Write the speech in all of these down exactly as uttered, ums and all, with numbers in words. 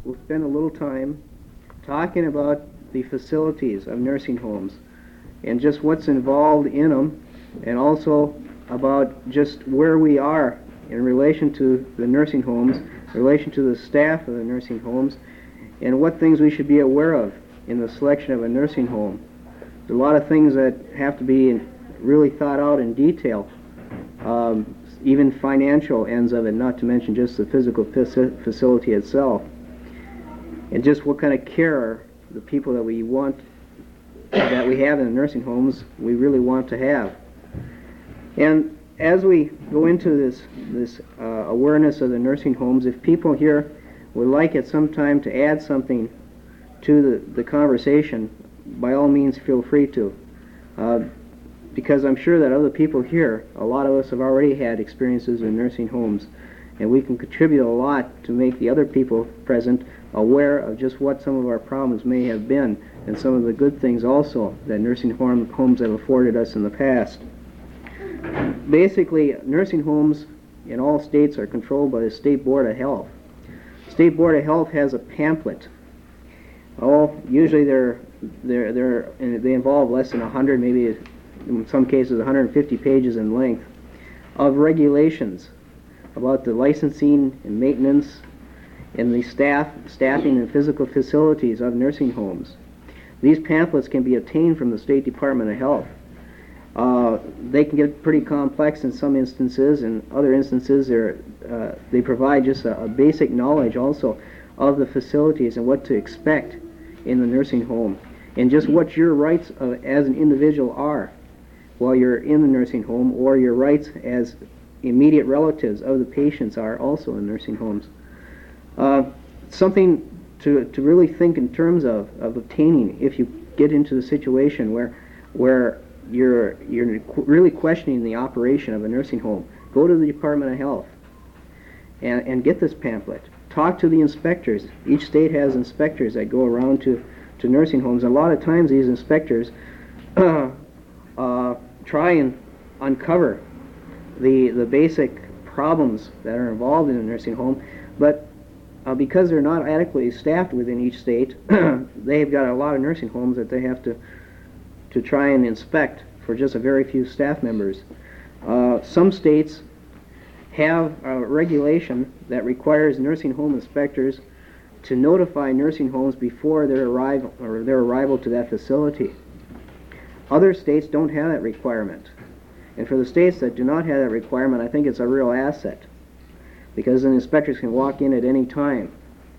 we'll spend a little time talking about the facilities of nursing homes and just what's involved in them, and also about just where we are in relation to the nursing homes, in relation to the staff of the nursing homes, and what things we should be aware of in the selection of a nursing home. There's a lot of things that have to be really thought out in detail, um, even financial ends of it, not to mention just the physical faci- facility itself, and just what kind of care the people that we want, that we have in the nursing homes, we really want to have. And as we go into this this uh, awareness of the nursing homes, if people here would like at some time to add something to the, the conversation, by all means feel free to. Uh, because I'm sure that other people here, a lot of us have already had experiences in nursing homes, and we can contribute a lot to make the other people present aware of just what some of our problems may have been, and some of the good things also that nursing home, homes have afforded us in the past. Basically, nursing homes in all states are controlled by the State Board of Health. State Board of Health has a pamphlet. Oh, usually they're they're they're they involve less than a hundred, maybe in some cases one hundred fifty pages in length, of regulations about the licensing and maintenance and the staff staffing and physical facilities of nursing homes. These pamphlets can be obtained from the State Department of Health. Uh, they can get pretty complex in some instances. In other instances, they're, uh, they provide just a, a basic knowledge also of the facilities and what to expect in the nursing home, and just what your rights uh, as an individual are while you're in the nursing home, or your rights as immediate relatives of the patients are also in nursing homes. Uh, something to, to really think in terms of, of obtaining if you get into the situation where where you're you're really questioning the operation of a nursing home. Go to the Department of Health and, and get this pamphlet. Talk to the inspectors. Each state has inspectors that go around to, to nursing homes. A lot of times these inspectors uh, uh, try and uncover the the basic problems that are involved in a nursing home, but uh, because they're not adequately staffed within each state, they've got a lot of nursing homes that they have to to try and inspect for just a very few staff members. Uh, some states have a regulation that requires nursing home inspectors to notify nursing homes before their arrival or their arrival to that facility. Other states don't have that requirement. And for the states that do not have that requirement, I think it's a real asset, because the inspectors can walk in at any time.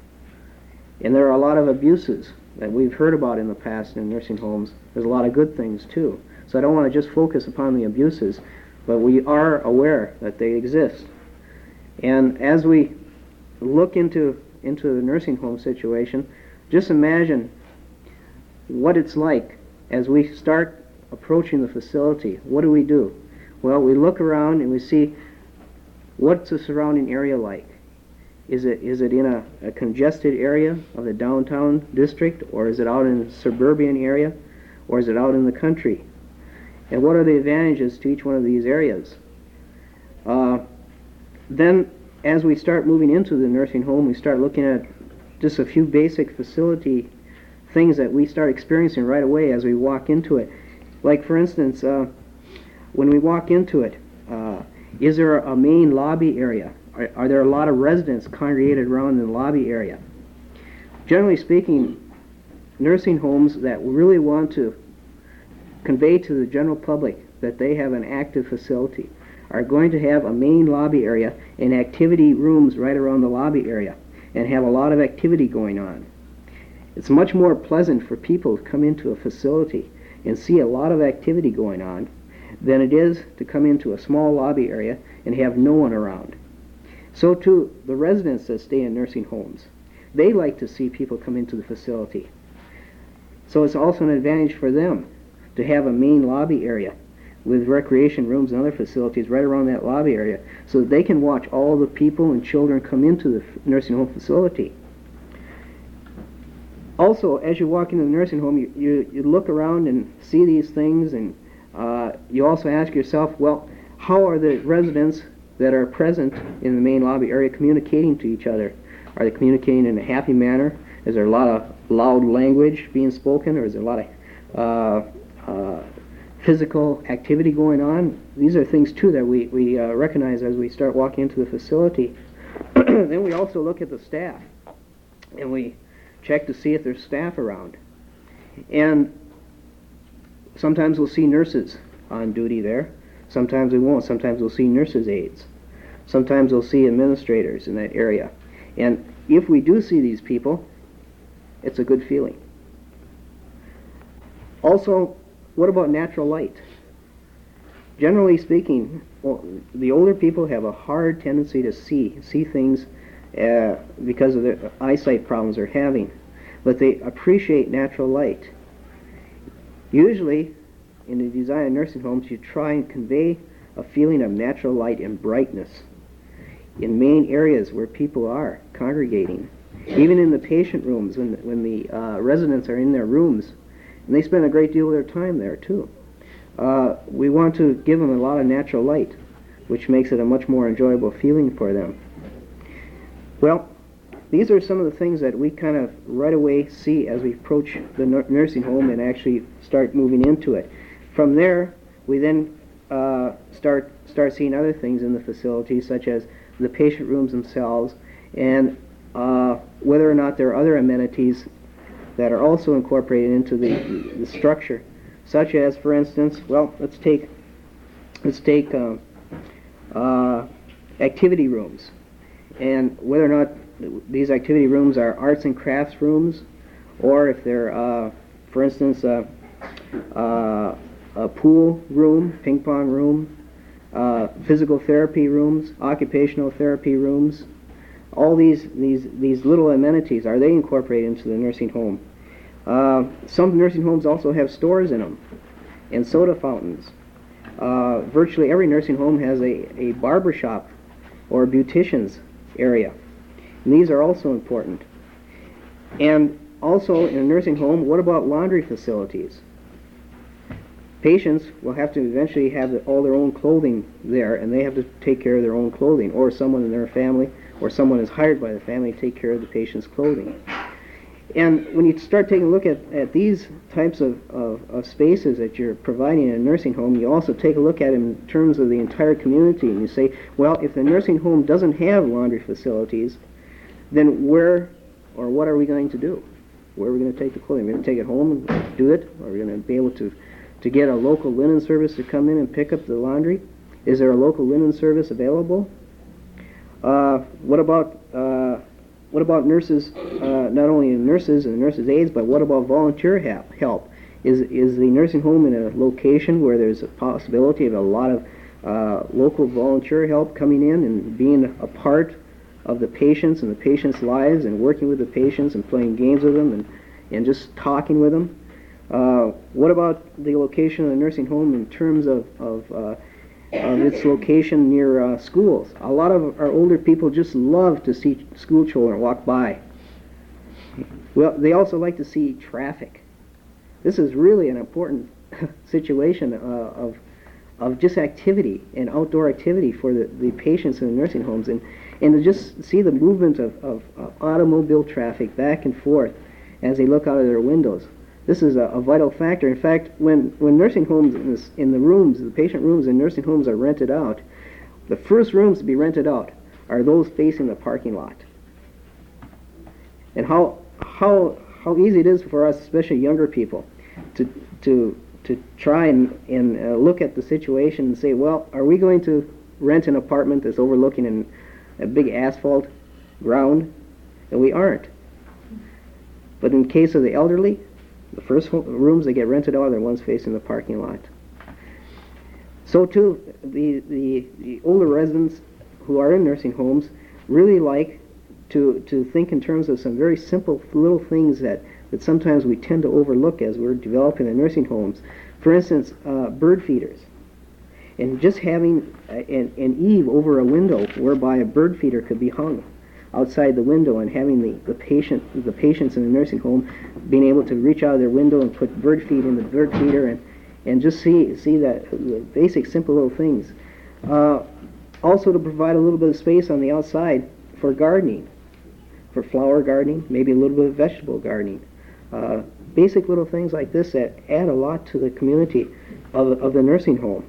And there are a lot of abuses that we've heard about in the past in nursing homes. There's a lot of good things too. So I don't want to just focus upon the abuses, but we are aware that they exist. And as we look into into the nursing home situation, just imagine what it's like as we start approaching the facility. What do we do? Well, we look around and we see, what's the surrounding area like? Is it is it in a, a congested area of the downtown district, or is it out in a suburban area, or is it out in the country? And what are the advantages to each one of these areas? Uh, then, as we start moving into the nursing home, we start looking at just a few basic facility things that we start experiencing right away as we walk into it. Like, for instance, uh, when we walk into it, uh, is there a main lobby area? Are, are there a lot of residents congregated around in the lobby area? Generally speaking, nursing homes that really want to convey to the general public that they have an active facility are going to have a main lobby area and activity rooms right around the lobby area and have a lot of activity going on. It's much more pleasant for people to come into a facility and see a lot of activity going on than it is to come into a small lobby area and have no one around. So too, the residents that stay in nursing homes, they like to see people come into the facility. So it's also an advantage for them to have a main lobby area with recreation rooms and other facilities right around that lobby area, so that they can watch all the people and children come into the nursing home facility. Also, as you walk into the nursing home, you, you, you look around and see these things, and uh, you also ask yourself, well, how are the residents that are present in the main lobby area communicating to each other? Are they communicating in a happy manner? Is there a lot of loud language being spoken, or is there a lot of uh, uh, physical activity going on? These are things, too, that we, we uh, recognize as we start walking into the facility. Then we also look at the staff, and we check to see if there's staff around. And sometimes we'll see nurses on duty there. Sometimes we won't. Sometimes we'll see nurses' aides. Sometimes we'll see administrators in that area. And if we do see these people, it's a good feeling. Also, what about natural light? Generally speaking, well, the older people have a hard tendency to see, see things uh, because of the eyesight problems they're having. But they appreciate natural light. Usually, in the design of nursing homes, you try and convey a feeling of natural light and brightness in main areas where people are congregating. Even in the patient rooms, when the, when the uh, residents are in their rooms, and they spend a great deal of their time there too. Uh, we want to give them a lot of natural light, which makes it a much more enjoyable feeling for them. Well, these are some of the things that we kind of right away see as we approach the n nursing home and actually start moving into it. From there, we then uh, start start seeing other things in the facility, such as the patient rooms themselves, and uh, whether or not there are other amenities that are also incorporated into the, the structure, such as, for instance, well, let's take let's take uh, uh, activity rooms, and whether or not these activity rooms are arts and crafts rooms, or if they're, uh, for instance, uh, uh, a pool room, ping pong room, uh, physical therapy rooms, occupational therapy rooms. All these, these, these little amenities, are they incorporated into the nursing home? Uh, some nursing homes also have stores in them, and soda fountains. Uh, virtually every nursing home has a, a barber shop or a beautician's area. And these are also important. And also in a nursing home, what about laundry facilities? Patients will have to eventually have the, all their own clothing there, and they have to take care of their own clothing, or someone in their family, or someone is hired by the family to take care of the patient's clothing. And when you start taking a look at, at these types of, of, of spaces that you're providing in a nursing home, you also take a look at them in terms of the entire community, and you say, well, if the nursing home doesn't have laundry facilities, then where or what are we going to do? Where are we going to take the clothing? Are we going to take it home and do it? Are we going to be able to, to get a local linen service to come in and pick up the laundry? Is there a local linen service available? Uh, what about uh, what about nurses? Uh, not only nurses and nurses' aides, but what about volunteer help? Help is is the nursing home in a location where there's a possibility of a lot of uh, local volunteer help coming in and being a part of the patients and the patients' lives, and working with the patients and playing games with them and and just talking with them? Uh, what about the location of the nursing home in terms of of uh, of its location near uh, schools? A lot of our older people just love to see school children walk by. Well, they also like to see traffic. This is really an important situation uh, of of just activity and outdoor activity for the, the patients in the nursing homes, and, and to just see the movement of, of, of automobile traffic back and forth as they look out of their windows. This is a, a vital factor. In fact, when, when nursing homes in, this, in the rooms, the patient rooms in nursing homes are rented out, the first rooms to be rented out are those facing the parking lot. And how how how easy it is for us, especially younger people, to to to try and, and uh, look at the situation and say, well, are we going to rent an apartment that's overlooking an, a big asphalt ground? And we aren't. But in case of the elderly, the first ho rooms that get rented out are the ones facing the parking lot. So too, the, the, the older residents who are in nursing homes really like to, to think in terms of some very simple little things that, that sometimes we tend to overlook as we're developing the nursing homes. For instance, uh, bird feeders. And just having a, an, an eave over a window whereby a bird feeder could be hung outside the window, and having the, the patient the patients in the nursing home being able to reach out of their window and put bird feed in the bird feeder, and, and just see see that the basic simple little things. Uh, also to provide a little bit of space on the outside for gardening. for flower gardening, maybe a little bit of vegetable gardening. Uh, basic little things like this that add a lot to the community of, of the nursing home.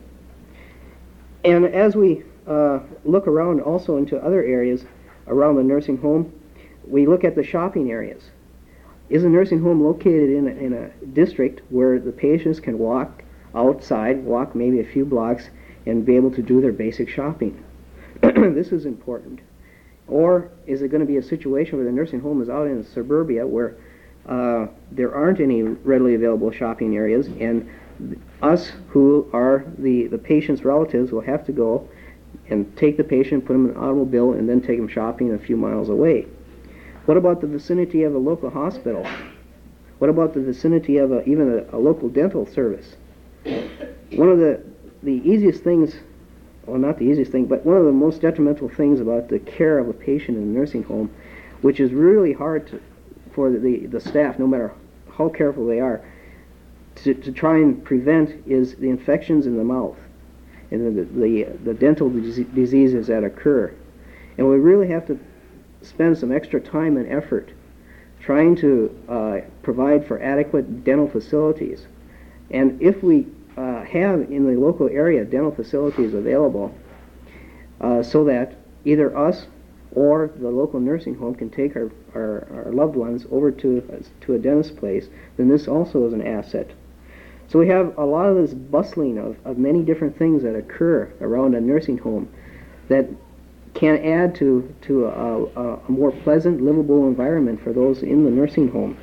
And as we uh, look around also into other areas around the nursing home, we look at the shopping areas. Is a nursing home located in a, in a district where the patients can walk outside, walk maybe a few blocks, and be able to do their basic shopping? This is important. Or is it going to be a situation where the nursing home is out in suburbia where uh, there aren't any readily available shopping areas, and us who are the, the patient's relatives will have to go and take the patient, put him in an automobile, and then take him shopping a few miles away? What about the vicinity of a local hospital? What about the vicinity of a, even a, a local dental service? One of the, the easiest things, well, not the easiest thing, but one of the most detrimental things about the care of a patient in a nursing home, which is really hard to, for the, the staff, no matter how careful they are, to, to try and prevent, is the infections in the mouth and the, the, the dental diseases that occur. And we really have to spend some extra time and effort trying to uh, provide for adequate dental facilities. And if we uh, have in the local area dental facilities available uh, so that either us or the local nursing home can take our, our, our loved ones over to, uh, to a dentist place, then this also is an asset. So we have a lot of this bustling of, of many different things that occur around a nursing home that can add to, to a, a, a more pleasant, livable environment for those in the nursing home.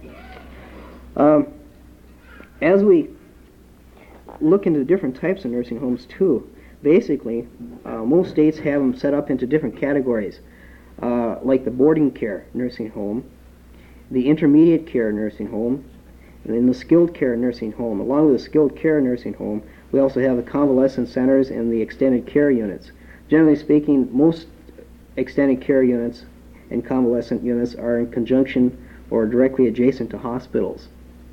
Um, as we look into different types of nursing homes too, basically uh, most states have them set up into different categories, uh, like the boarding care nursing home, the intermediate care nursing home, and then the skilled care nursing home. Along with the skilled care nursing home, we also have the convalescent centers and the extended care units. Generally speaking, most extended care units and convalescent units are in conjunction or directly adjacent to hospitals.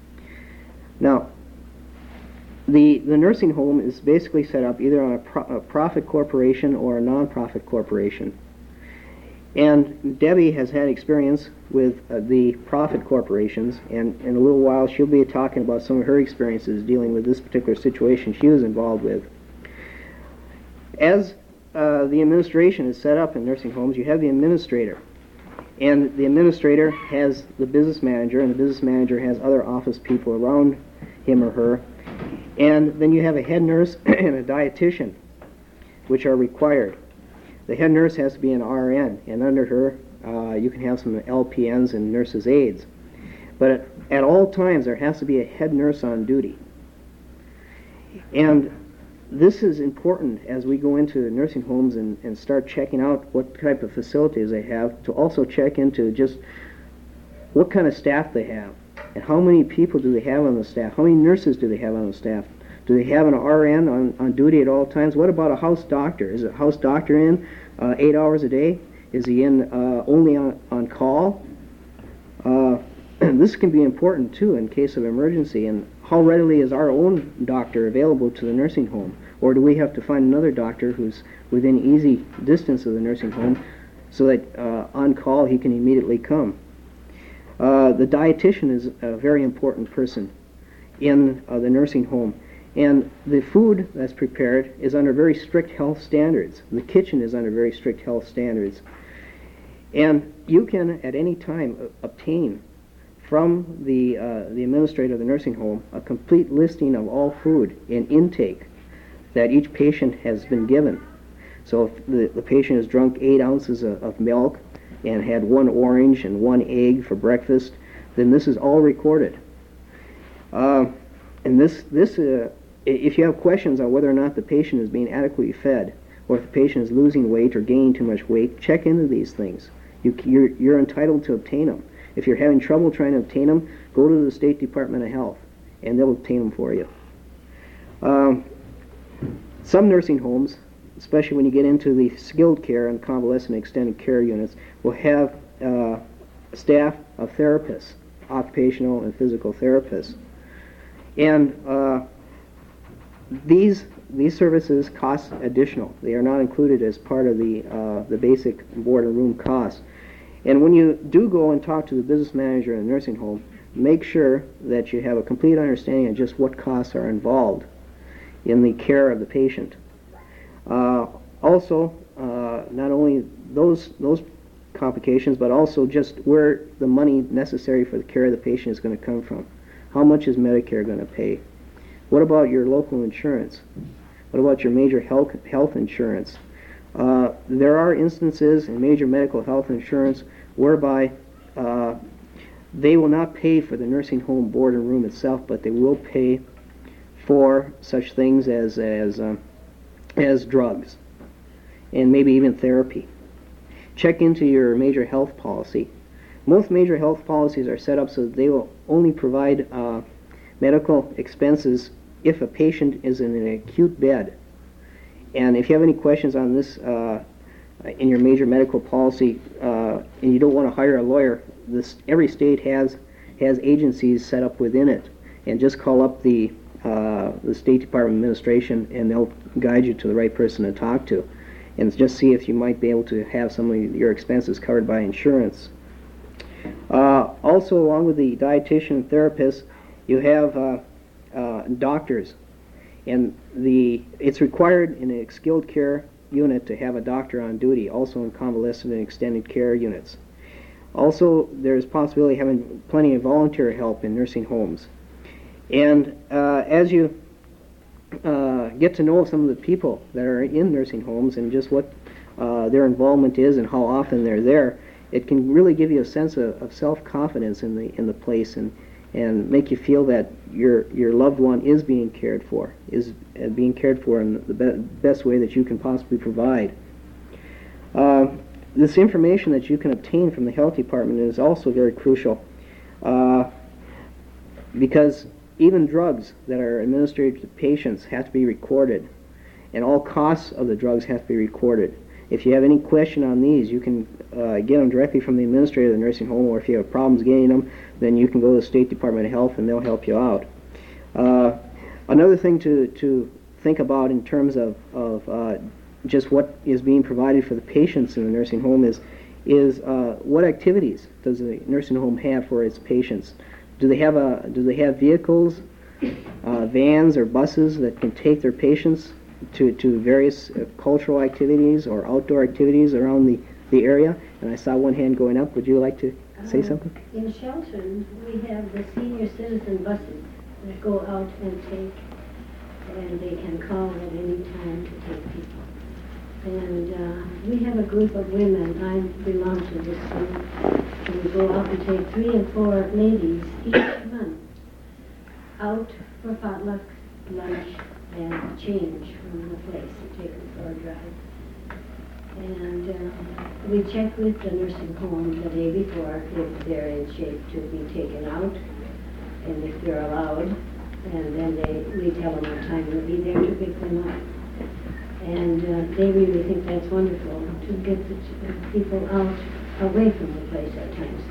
Now, the, the nursing home is basically set up either on a, pro a profit corporation or a non-profit corporation. And Debbie has had experience with uh, the profit corporations, and in a little while she'll be talking about some of her experiences dealing with this particular situation she was involved with. As uh, the administration is set up in nursing homes, you have the administrator. And the administrator has the business manager, and the business manager has other office people around him or her. And then you have a head nurse and a dietitian, which are required. The head nurse has to be an R N, and under her uh, you can have some L P Ns and nurses' aides. But at, at all times there has to be a head nurse on duty. And this is important as we go into nursing homes and, and start checking out what type of facilities they have, to also check into just what kind of staff they have, and how many people do they have on the staff, how many nurses do they have on the staff. Do they have an R N on, on duty at all times? What about a house doctor? Is a house doctor in uh, eight hours a day? Is he in uh, only on, on call? Uh, this can be important too in case of emergency. And how readily is our own doctor available to the nursing home? Or do we have to find another doctor who's within easy distance of the nursing home so that uh, on call he can immediately come? Uh, the dietitian is a very important person in uh, the nursing home. And the food that's prepared is under very strict health standards. The kitchen is under very strict health standards. And you can, at any time, uh, obtain from the, uh, the administrator of the nursing home a complete listing of all food and intake that each patient has been given. So if the, the patient has drunk eight ounces of, of milk and had one orange and one egg for breakfast, then this is all recorded. Uh, and this, this uh, if you have questions on whether or not the patient is being adequately fed, or if the patient is losing weight or gaining too much weight, check into these things. You, you're, you're entitled to obtain them. If you're having trouble trying to obtain them, go to the State Department of Health, and they'll obtain them for you. Um, some nursing homes, especially when you get into the skilled care and convalescent extended care units, will have uh, staff of therapists, occupational and physical therapists. And uh, these these services cost additional. They are not included as part of the uh, the basic board and room costs. And when you do go and talk to the business manager in a nursing home, make sure that you have a complete understanding of just what costs are involved in the care of the patient. Uh, also, uh, not only those those complications, but also just where the money necessary for the care of the patient is going to come from. How much is Medicare going to pay? What about your local insurance? What about your major health health insurance? Uh, there are instances in major medical health insurance whereby uh, they will not pay for the nursing home board and room itself, but they will pay for such things as as uh, as drugs and maybe even therapy. Check into your major health policy. Most major health policies are set up so that they will only provide uh, medical expenses if a patient is in an acute bed. And if you have any questions on this uh, in your major medical policy, uh, and you don't want to hire a lawyer, this, every state has has agencies set up within it, and just call up the uh, the State Department administration, and they'll guide you to the right person to talk to, and just see if you might be able to have some of your expenses covered by insurance. Uh, also, along with the dietitian and therapist, you have uh, uh, doctors. And the it's required in a skilled care unit to have a doctor on duty, also in convalescent and extended care units. Also, there's possibility of having plenty of volunteer help in nursing homes. And uh, as you uh, get to know some of the people that are in nursing homes and just what uh, their involvement is and how often they're there, it can really give you a sense of, of self-confidence in the in the place, and and make you feel that your your loved one is being cared for, is uh, being cared for in the be best way that you can possibly provide. Uh, this information that you can obtain from the health department is also very crucial, uh, because even drugs that are administered to patients have to be recorded, and all costs of the drugs have to be recorded. If you have any question on these, you can uh, get them directly from the administrator of the nursing home, or if you have problems getting them, then you can go to the State Department of Health and they'll help you out. Uh, another thing to, to think about in terms of, of uh, just what is being provided for the patients in the nursing home is, is uh, what activities does the nursing home have for its patients? Do they have, a, do they have vehicles, uh, vans or buses that can take their patients to, to various uh, cultural activities or outdoor activities around the, the area? And I saw one hand going up. Would you like to say something? Uh, in Shelton, we have the senior citizen buses that go out and take, and they can call at any time to take people. And uh, we have a group of women. I belong to this group, and we go out and take three and four ladies each month out for potluck, lunch, and change from the place and take them for a drive. And uh, we check with the nursing home the day before if they're in shape to be taken out and if they're allowed. And then they, we tell them what time we'll be there to pick them up. And uh, they really think that's wonderful to get the uh, people out away from the place at times.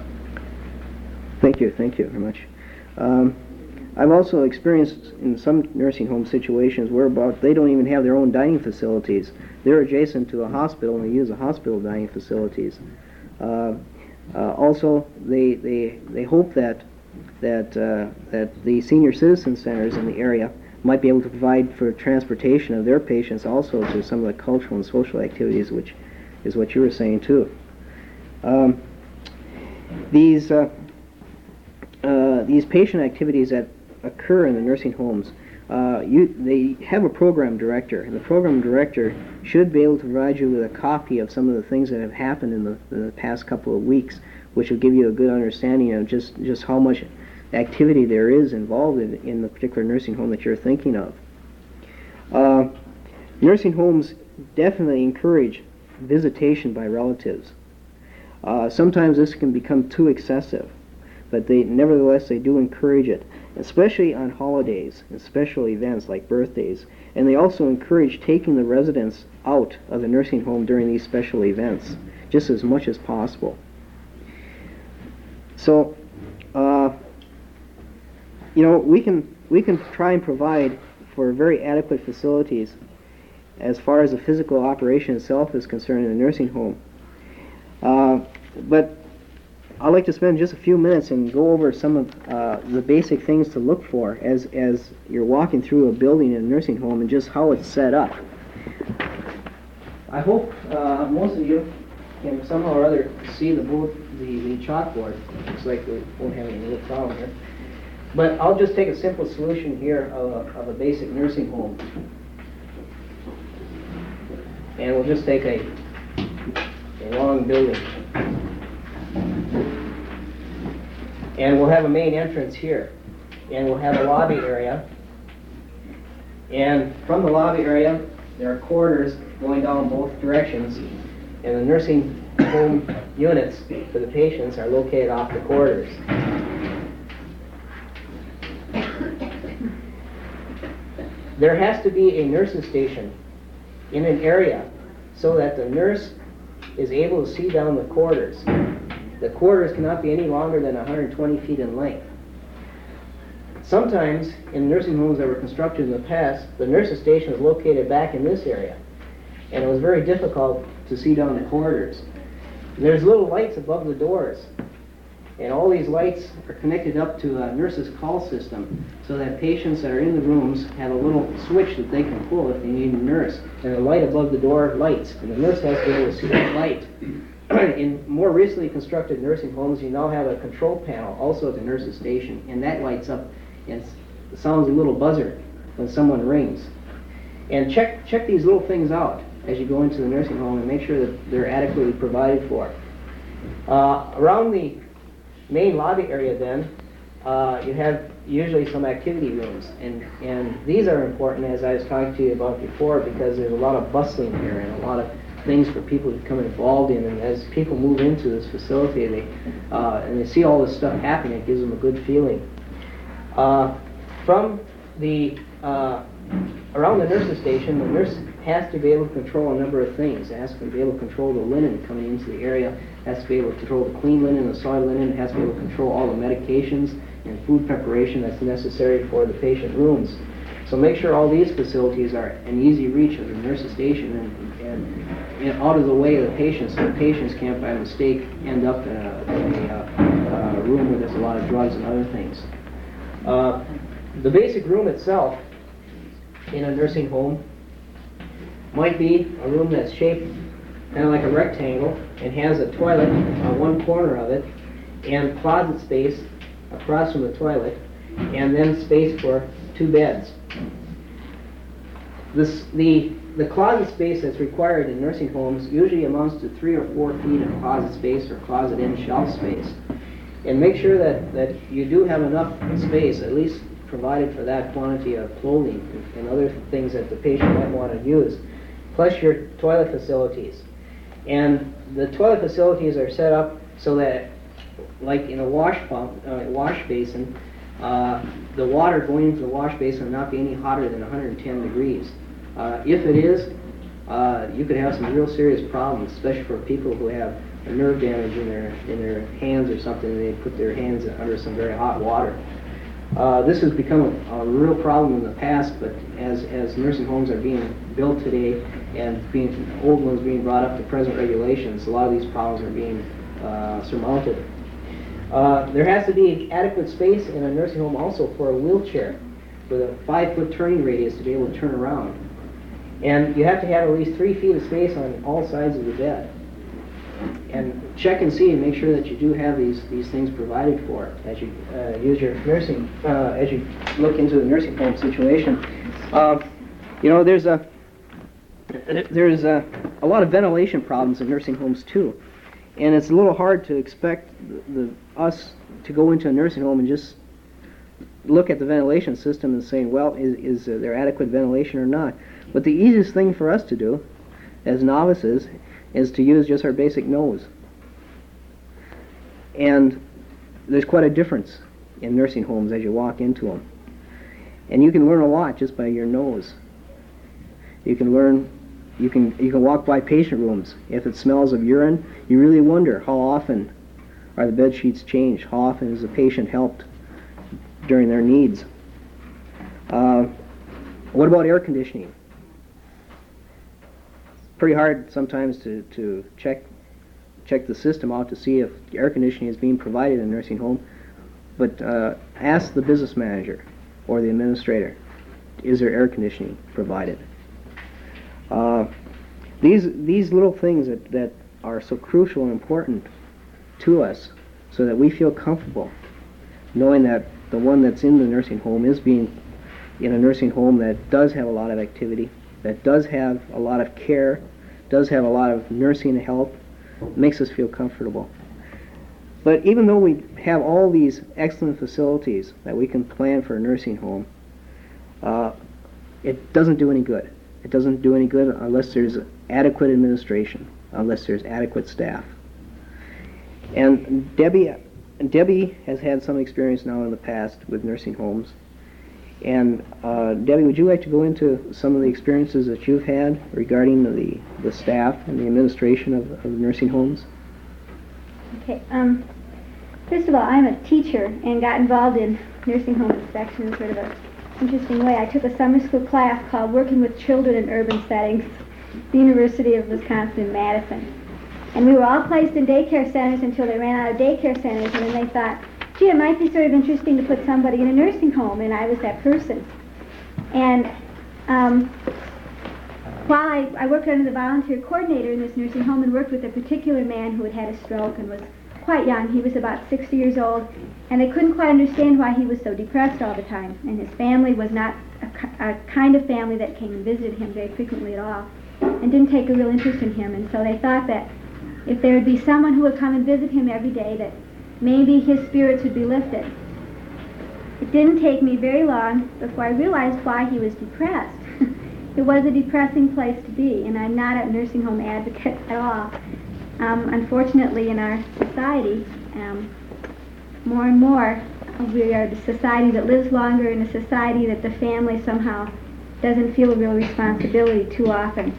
Thank you, thank you very much. Um, I've also experienced in some nursing home situations where about they don't even have their own dining facilities. They're adjacent to a hospital and they use the hospital dining facilities. Uh, uh, also, they, they, they hope that, that, uh, that the senior citizen centers in the area might be able to provide for transportation of their patients also to some of the cultural and social activities, which is what you were saying too. Um, these, uh, uh, these patient activities that occur in the nursing homes, uh, you, they have a program director, and the program director should be able to provide you with a copy of some of the things that have happened in the, in the past couple of weeks, which will give you a good understanding of just, just how much activity there is involved in, in the particular nursing home that you're thinking of. Uh, nursing homes definitely encourage visitation by relatives. Uh, sometimes this can become too excessive, but they nevertheless they do encourage it, especially on holidays and special events like birthdays. And they also encourage taking the residents out of the nursing home during these special events, just as much as possible. So, uh, you know, we can we can try and provide for very adequate facilities as far as the physical operation itself is concerned in a nursing home. Uh, but I'd like to spend just a few minutes and go over some of uh, the basic things to look for as, as you're walking through a building in a nursing home and just how it's set up. I hope uh, most of you can somehow or other see the, board, the, the chalkboard. Looks like we won't have any little problem here. But I'll just take a simple solution here of a, of a basic nursing home. And we'll just take a, a long building. And we'll have a main entrance here. And we'll have a lobby area. And from the lobby area, there are corridors going down both directions. And the nursing home units for the patients are located off the corridors. There has to be a nurse's station in an area so that the nurse is able to see down the corridors. The corridors cannot be any longer than one hundred twenty feet in length. Sometimes, in nursing homes that were constructed in the past, the nurse's station was located back in this area, and it was very difficult to see down the corridors. There's little lights above the doors, and all these lights are connected up to a nurse's call system so that patients that are in the rooms have a little switch that they can pull if they need a nurse, and the light above the door lights, and the nurse has to be able to see that light. In more recently constructed nursing homes, you now have a control panel also at the nurse's station, and that lights up and sounds a little buzzer when someone rings. And check check these little things out as you go into the nursing home and make sure that they're adequately provided for. Uh, around the main lobby area then, uh, you have usually some activity rooms, and, and these are important, as I was talking to you about before, because there's a lot of bustling here and a lot of things for people to become involved in, and as people move into this facility they, uh, and they see all this stuff happening, it gives them a good feeling. Uh, from the, uh, around the nurse's station, the nurse has to be able to control a number of things. It has to be able to control the linen coming into the area, has to be able to control the clean linen, the soiled linen, has to be able to control all the medications and food preparation that's necessary for the patient rooms. So make sure all these facilities are an easy reach of the nurse's station and, and, and out of the way of the patients, so the patients can't by mistake end up in a, in a, a room where there's a lot of drugs and other things. Uh, the basic room itself in a nursing home might be a room that's shaped kind of like a rectangle and has a toilet on one corner of it and closet space across from the toilet, and then space for two beds. This, the, the closet space that's required in nursing homes usually amounts to three or four feet of closet space or closet end shelf space. And make sure that, that you do have enough space, at least provided for that quantity of clothing and, and other things that the patient might want to use, plus your toilet facilities. And the toilet facilities are set up so that, like in a wash pump, uh, wash basin, uh, the water going into the wash basin will not be any hotter than one hundred ten degrees. Uh, if it is, uh, you could have some real serious problems, especially for people who have a nerve damage in their in their hands or something, and they put their hands under some very hot water. Uh, this has become a, a real problem in the past, but as as nursing homes are being built today and being old ones being brought up to present regulations, a lot of these problems are being uh, surmounted. Uh, there has to be adequate space in a nursing home also for a wheelchair with a five-foot turning radius to be able to turn around. And you have to have at least three feet of space on all sides of the bed. And check and see and make sure that you do have these these things provided for as you uh, use your nursing, uh, as you look into the nursing home situation. Uh, you know, there's a there's a, a lot of ventilation problems in nursing homes too, and it's a little hard to expect the, the us to go into a nursing home and just look at the ventilation system and saying, well, is, is uh, there adequate ventilation or not? But the easiest thing for us to do as novices is to use just our basic nose. And there's quite a difference in nursing homes as you walk into them. And you can learn a lot just by your nose. You can learn, you can, you can walk by patient rooms. If it smells of urine, you really wonder how often are the bed sheets changed? How often is the patient helped during their needs? Uh, what about air conditioning? Pretty hard sometimes to, to check check the system out to see if air conditioning is being provided in a nursing home, but uh, ask the business manager or the administrator, is there air conditioning provided? Uh, these these little things that, that are so crucial and important to us so that we feel comfortable knowing that the one that's in the nursing home is being in a nursing home that does have a lot of activity, that does have a lot of care, does have a lot of nursing help, makes us feel comfortable. But even though we have all these excellent facilities that we can plan for a nursing home, uh, it doesn't do any good. It doesn't do any good unless there's adequate administration, unless there's adequate staff. And Debbie, Debbie has had some experience now in the past with nursing homes. And uh, Debbie, would you like to go into some of the experiences that you've had regarding the, the staff and the administration of, of nursing homes? Okay. Um, first of all, I'm a teacher and got involved in nursing home inspection in sort of an interesting way. I took a summer school class called Working with Children in Urban Settings at the University of Wisconsin-Madison. And we were all placed in daycare centers until they ran out of daycare centers, and then they thought, gee, it might be sort of interesting to put somebody in a nursing home, and I was that person. And um, while I, I worked under the volunteer coordinator in this nursing home and worked with a particular man who had had a stroke and was quite young, he was about sixty years old, and they couldn't quite understand why he was so depressed all the time. And his family was not a, a kind of family that came and visited him very frequently at all, and didn't take a real interest in him. And so they thought that if there would be someone who would come and visit him every day, that maybe his spirits would be lifted. It didn't take me very long before I realized why he was depressed. It was a depressing place to be, and I'm not a nursing home advocate at all. Um, unfortunately, in our society, um, more and more, we are the society that lives longer and a society that the family somehow doesn't feel a real responsibility too often.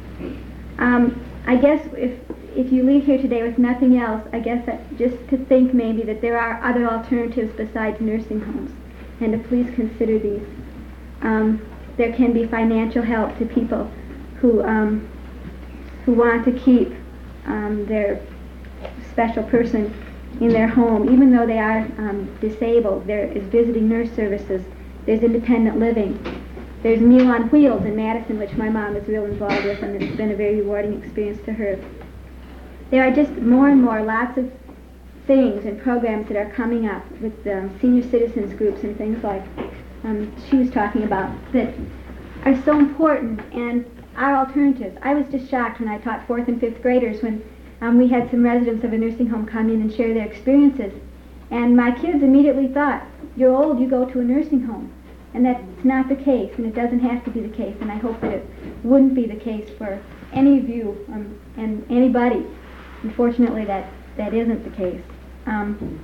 Um, I guess if if you leave here today with nothing else, I guess that just to think maybe that there are other alternatives besides nursing homes, and to please consider these. Um, there can be financial help to people who um, who want to keep um, their special person in their home, even though they are um, disabled. There is visiting nurse services. There's independent living. There's Meal on Wheels in Madison, which my mom is real involved with, and it's been a very rewarding experience to her. There are just more and more lots of things and programs that are coming up with um, senior citizens groups and things like um, she was talking about that are so important and are alternatives. I was just shocked when I taught fourth and fifth graders when um, we had some residents of a nursing home come in and share their experiences. And my kids immediately thought, you're old, you go to a nursing home. And that's not the case, and it doesn't have to be the case, and I hope that it wouldn't be the case for any of you um, and anybody. Unfortunately, that, that isn't the case. Um,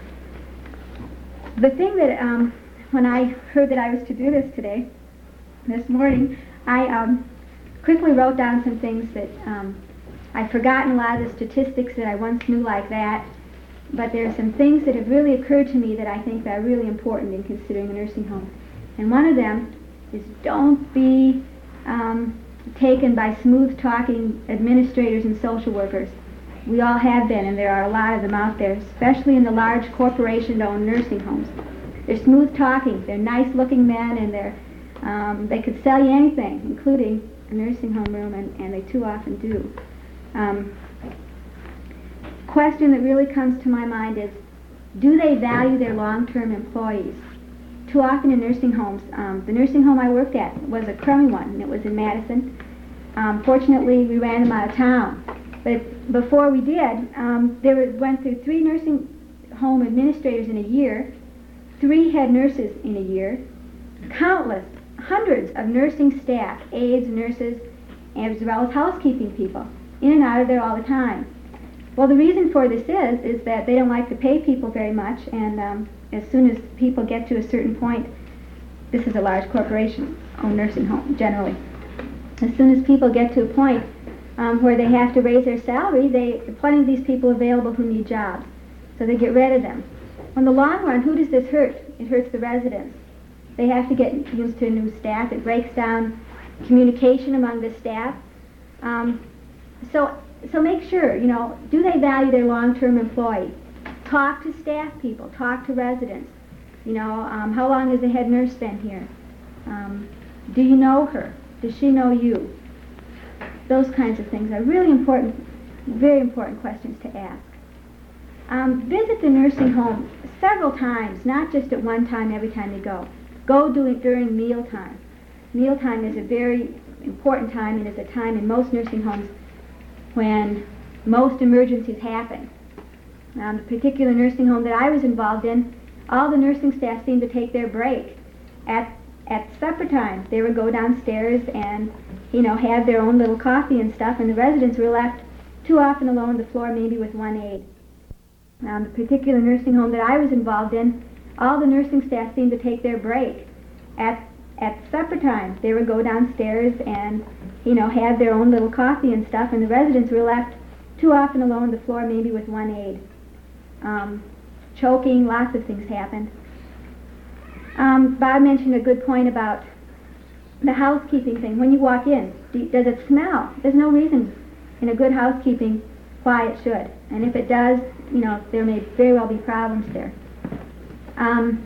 the thing that, um, when I heard that I was to do this today, this morning, I um, quickly wrote down some things that um, I've forgotten a lot of the statistics that I once knew like that, but there are some things that have really occurred to me that I think are really important in considering a nursing home. And one of them is don't be um, taken by smooth-talking administrators and social workers. We all have been, and there are a lot of them out there, especially in the large corporation-owned nursing homes. They're smooth-talking. They're nice-looking men, and they're um, they could sell you anything, including a nursing home room, and, and they too often do. Um, question that really comes to my mind is, do they value their long-term employees? Too often in nursing homes, um, the nursing home I worked at was a crummy one, and it was in Madison. Um, fortunately, we ran them out of town. But before we did, um, there was, went through three nursing home administrators in a year, three head nurses in a year, countless, hundreds of nursing staff, aides, nurses, and as well as housekeeping people, in and out of there all the time. Well, the reason for this is, is that they don't like to pay people very much, and um, as soon as people get to a certain point, this is a large corporation-owned nursing home, generally. As soon as people get to a point um, where they have to raise their salary, they, there are plenty of these people available who need jobs, so they get rid of them. In the long run, who does this hurt? It hurts the residents. They have to get used to a new staff. It breaks down communication among the staff. Um, so so make sure, you know, do they value their long-term employee? Talk to staff people, talk to residents. You know, um, how long has the head nurse been here? Um, do you know her? Does she know you? Those kinds of things are really important, very important questions to ask. Um, visit the nursing home several times, not just at one time every time you go. Go do it during mealtime. Mealtime is a very important time, and it's a time in most nursing homes when most emergencies happen. Um, the particular nursing home that I was involved in, all the nursing staff seemed to take their break. At at supper time, they would go downstairs and, you know, have their own little coffee and stuff, and the residents were left too often alone on the floor, maybe with one aide. Um, the particular nursing home that I was involved in, all the nursing staff seemed to take their break. At at supper time, they would go downstairs and, you know, have their own little coffee and stuff, and the residents were left too often alone on the floor, maybe with one aide. Um, choking, lots of things happened. Um, Bob mentioned a good point about the housekeeping thing. When you walk in, do, does it smell? There's no reason in a good housekeeping why it should. And if it does, you know, there may very well be problems there. Um,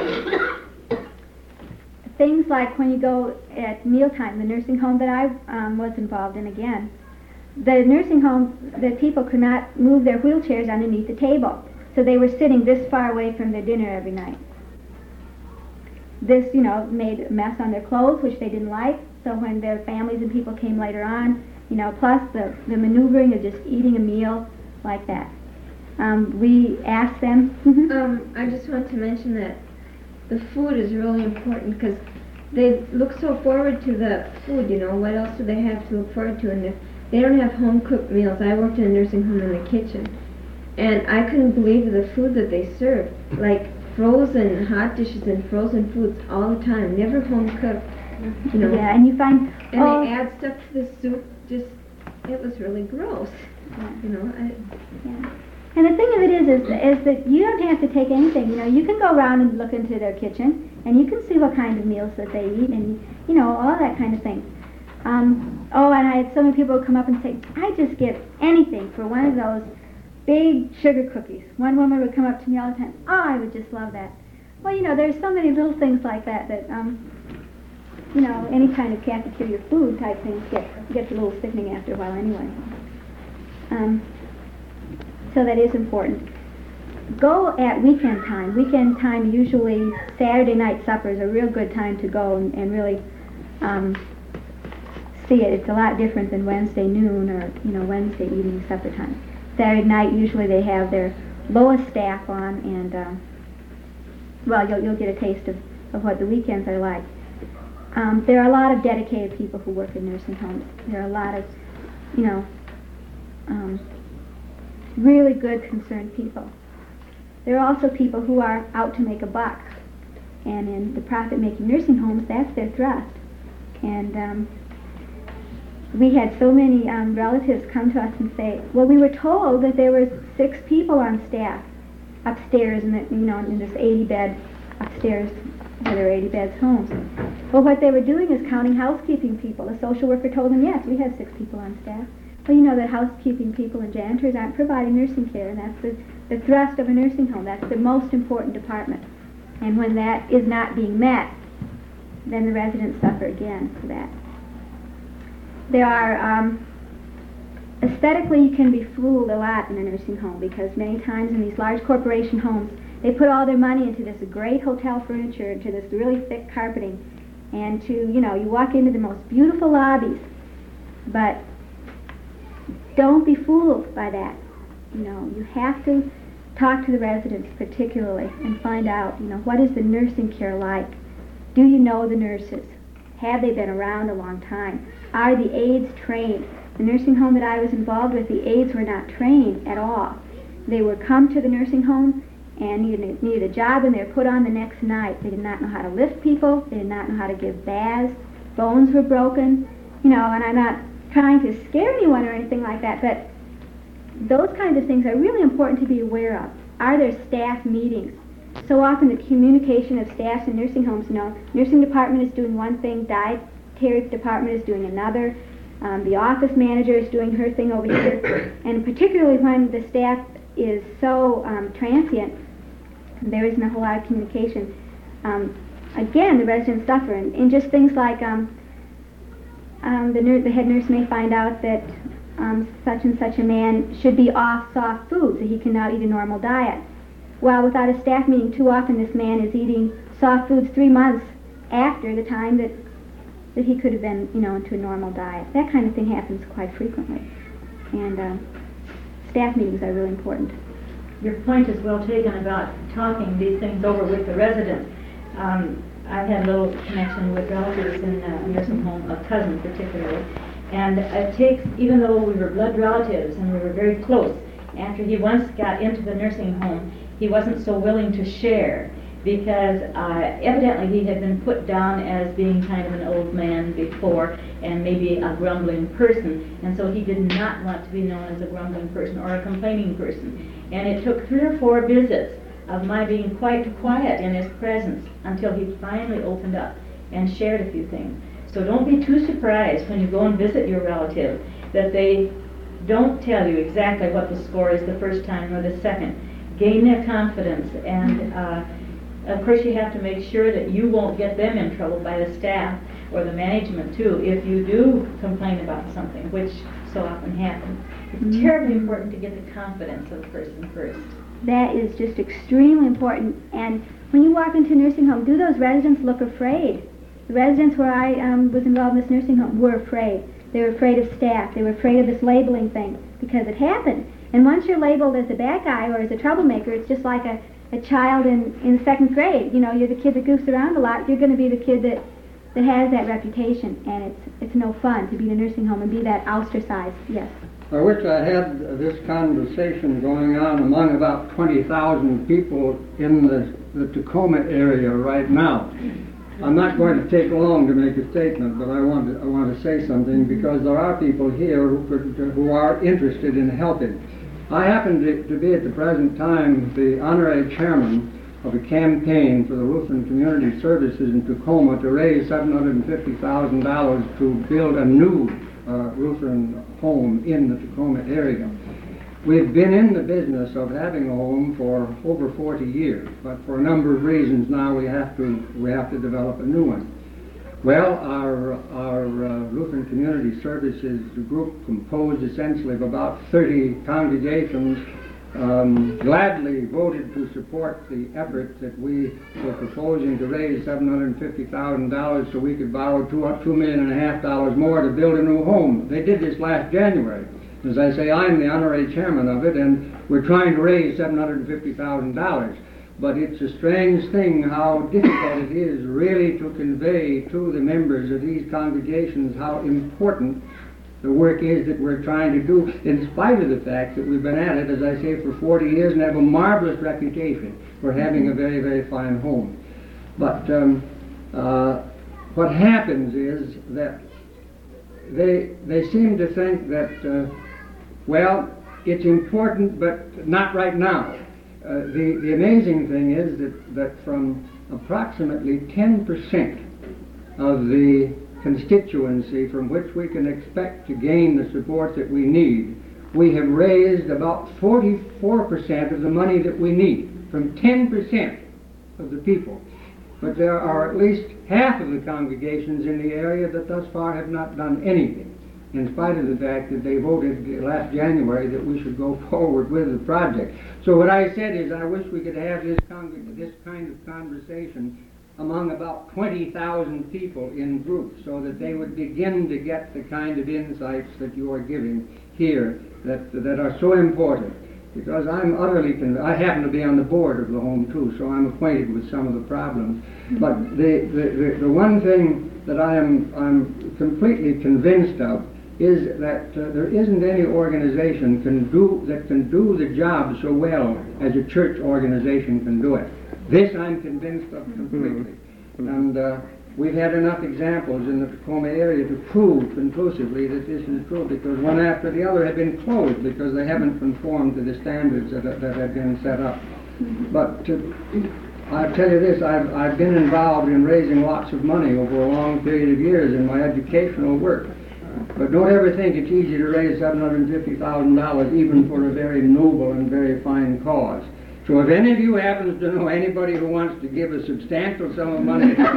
things like when you go at mealtime, the nursing home that I um, was involved in again, the nursing home, the people could not move their wheelchairs underneath the table. So they were sitting this far away from their dinner every night. This, you know, made a mess on their clothes, which they didn't like. So when their families and people came later on, you know, plus the, the maneuvering of just eating a meal like that. Um, we asked them. um, I just want to mention that the food is really important because they look so forward to the food, you know. What else do they have to look forward to? And if they don't have home-cooked meals, I worked in a nursing home in the kitchen, and I couldn't believe the food that they served. Like frozen hot dishes and frozen foods all the time, never home-cooked, you know. Yeah, and you find... And oh, they add stuff to the soup, just, it was really gross, yeah. you know. I, Yeah. And the thing of it is, is, is that you don't have to take anything. You know, you can go around and look into their kitchen, and you can see what kind of meals that they eat, and you know, all that kind of thing. Um, oh, and I had so many people come up and say, "I just give anything for one of those big sugar cookies." One woman would come up to me all the time. "Oh, I would just love that." Well, you know, there's so many little things like that that, um, you know, any kind of cafeteria food type things get gets a little sickening after a while anyway. Um, So that is important. Go at weekend time. Weekend time, usually Saturday night supper is a real good time to go and, and really um, see it. It's a lot different than Wednesday noon or, you know, Wednesday evening supper time. Saturday night, usually they have their lowest staff on, and uh, well, you'll, you'll get a taste of, of what the weekends are like. Um, there are a lot of dedicated people who work in nursing homes. There are a lot of, you know, um, really good, concerned people. There are also people who are out to make a buck, and in the profit-making nursing homes, that's their thrust. And um, we had so many um, relatives come to us and say, "Well, we were told that there were six people on staff upstairs in the, you know, in this eighty-bed upstairs, where there are eighty beds homes." Well, what they were doing is counting housekeeping people. The social worker told them, "Yes, we have six people on staff." Well, you know that housekeeping people and janitors aren't providing nursing care, and that's the, the thrust of a nursing home. That's the most important department. And when that is not being met, then the residents suffer again for that. There are, um, aesthetically you can be fooled a lot in a nursing home, because many times in these large corporation homes, they put all their money into this great hotel furniture, into this really thick carpeting, and to, you know, you walk into the most beautiful lobbies, but don't be fooled by that. You know, you have to talk to the residents particularly and find out, you know, what is the nursing care like? Do you know the nurses? Have they been around a long time? Are the aides trained? The nursing home that I was involved with, the aides were not trained at all. They would come to the nursing home and needed, needed a job, and they were put on the next night. They did not know how to lift people. They did not know how to give baths. Bones were broken. You know, and I'm not trying to scare anyone or anything like that, but those kinds of things are really important to be aware of. Are there staff meetings? So often the communication of staffs in nursing homes, you know, nursing department is doing one thing, dietary department is doing another. Um, the office manager is doing her thing over here, and particularly when the staff is so um, transient, there isn't a whole lot of communication. Um, again, the residents suffer, and, and just things like um, um, the, nur- the head nurse may find out that um, such and such a man should be off soft foods, that he can now eat a normal diet. Well, without a staff meeting, too often this man is eating soft foods three months after the time that that he could have been, you know, into a normal diet. That kind of thing happens quite frequently. And um, staff meetings are really important. Your point is well taken about talking these things over with the residents. Um, I've had a little connection with relatives in a nursing home, a cousin particularly, and it takes, even though we were blood relatives and we were very close, after he once got into the nursing home, he wasn't so willing to share, because uh, evidently he had been put down as being kind of an old man before and maybe a grumbling person, and so he did not want to be known as a grumbling person or a complaining person. And it took three or four visits of my being quite quiet in his presence until he finally opened up and shared a few things. So don't be too surprised when you go and visit your relative that they don't tell you exactly what the score is the first time or the second. Gain their confidence, and uh, of course you have to make sure that you won't get them in trouble by the staff or the management too if you do complain about something, which so often happens. It's mm-hmm. terribly important to get the confidence of the person first. That is just extremely important. And when you walk into a nursing home, do those residents look afraid? The residents where I um, was involved in this nursing home were afraid. They were afraid of staff. They were afraid of this labeling thing because it happened. And once you're labeled as a bad guy or as a troublemaker, it's just like a, a child in, in the second grade. You know, you're the kid that goofs around a lot. You're going to be the kid that, that has that reputation. And it's it's no fun to be in a nursing home and be that ostracized. Yes. I wish I had this conversation going on among about twenty thousand people in the, the Tacoma area right now. I'm not going to take long to make a statement, but I want to, I want to say something because there are people here who, could, who are interested in helping. I happen to, to be at the present time the honorary chairman of a campaign for the Lutheran Community Services in Tacoma to raise seven hundred fifty thousand dollars to build a new uh, Lutheran home in the Tacoma area. We've been in the business of having a home for over forty years, but for a number of reasons now we have to we have to develop a new one. Well, our our uh, Lutheran Community Services group, composed essentially of about thirty congregations, um, gladly voted to support the effort that we were proposing to raise seven hundred fifty thousand dollars so we could borrow two two million and a half dollars more to build a new home. They did this last January. As I say, I'm the honorary chairman of it, and we're trying to raise seven hundred fifty thousand dollars. But it's a strange thing how difficult it is really to convey to the members of these congregations how important the work is that we're trying to do, in spite of the fact that we've been at it, as I say, for forty years and have a marvelous reputation for having a very, very fine home. But um, uh, what happens is that they, they seem to think that uh, well, it's important, but not right now. Uh, the, the amazing thing is that, that from approximately ten percent of the constituency from which we can expect to gain the support that we need, we have raised about forty-four percent of the money that we need, from ten percent of the people. But there are at least half of the congregations in the area that thus far have not done anything, in spite of the fact that they voted last January that we should go forward with the project. So what I said is I wish we could have this, con- this kind of conversation among about twenty thousand people in groups so that they would begin to get the kind of insights that you are giving here that, that are so important. Because I'm utterly convinced, I happen to be on the board of the home too, so I'm acquainted with some of the problems. But the, the, the, the one thing that I am I'm completely convinced of is that uh, there isn't any organization can do that can do the job so well as a church organization can do it. This I'm convinced of completely. Mm-hmm. And uh, we've had enough examples in the Tacoma area to prove conclusively that this is true, because one after the other have been closed because they haven't conformed to the standards that, that have been set up. But uh, I'll tell you this, I've, I've been involved in raising lots of money over a long period of years in my educational work. But don't ever think it's easy to raise seven hundred fifty thousand dollars even for a very noble and very fine cause. So if any of you happens to know anybody who wants to give a substantial sum of money to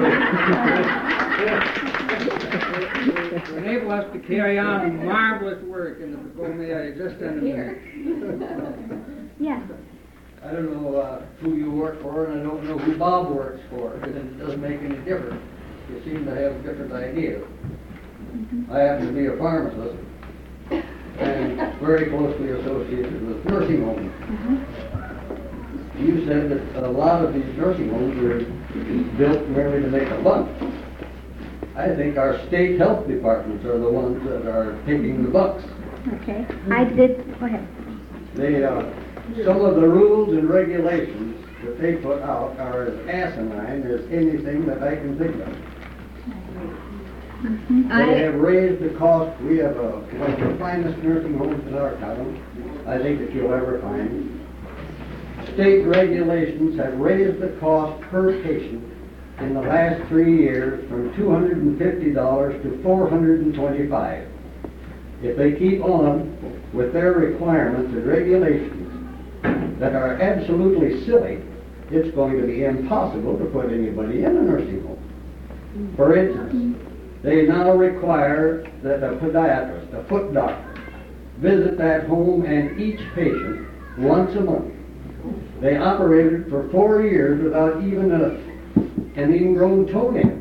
enable us to carry on marvelous work in the Tacoma area, just send them here. Yeah. I don't know uh, who you work for, and I don't know who Bob works for, because it doesn't make any difference. You seem to have different ideas. I happen to be a pharmacist, and very closely associated with nursing homes. Uh-huh. You said that a lot of these nursing homes are built merely to make a buck. I think our state health departments are the ones that are taking the bucks. Okay. I did, go ahead. They, uh, some of the rules and regulations that they put out are as asinine as anything that I can think of. Mm-hmm. They have raised the cost. We have a, one of the finest nursing homes in our town, I think, that you'll ever find. State regulations have raised the cost per patient in the last three years from two hundred fifty dollars to four hundred twenty-five dollars. If they keep on with their requirements and regulations that are absolutely silly, it's going to be impossible to put anybody in a nursing home. For instance, they now require that a podiatrist, a foot doctor, visit that home and each patient once a month. They operated for four years without even a, an ingrown toenail.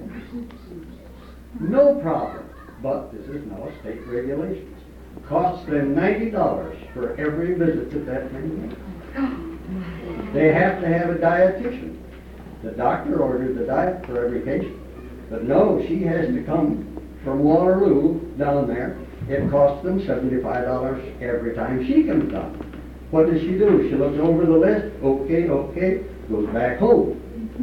No problem, but this is now state regulations. Costs them ninety dollars for every visit that that man makes. They have to have a dietitian. The doctor orders the diet for every patient. But no, she has to come from Waterloo down there. It costs them seventy-five dollars every time she comes down. What does she do? She looks over the list, okay, okay, goes back home.